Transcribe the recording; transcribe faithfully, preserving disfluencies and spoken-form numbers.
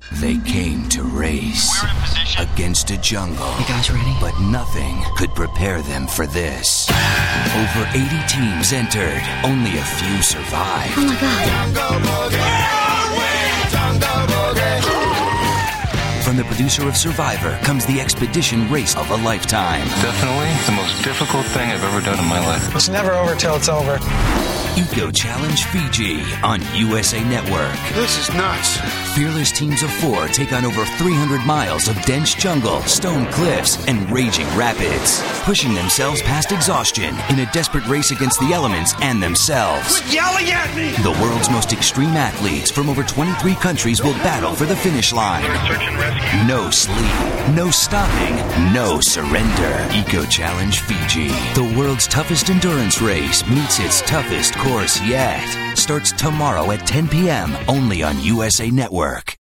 They came to race against a jungle. You guys ready? But nothing could prepare them for this. Over eighty teams entered. Only a few survived. Oh my God. From the producer of Survivor comes the expedition race of a lifetime. Definitely the most difficult thing I've ever done in my life. It's never over till it's over. Eco Challenge Fiji on U S A Network. This is nuts. Fearless teams of four take on over three hundred miles of dense jungle, stone cliffs, and raging rapids, pushing themselves past exhaustion in a desperate race against the elements and themselves. Quit yelling at me! The world's most extreme athletes from over twenty-three countries will battle for the finish line. Search and rescue. No sleep, no stopping, no surrender. Eco Challenge Fiji, the world's toughest endurance race, meets its toughest course yet. Starts tomorrow at ten p.m. only on U S A Network.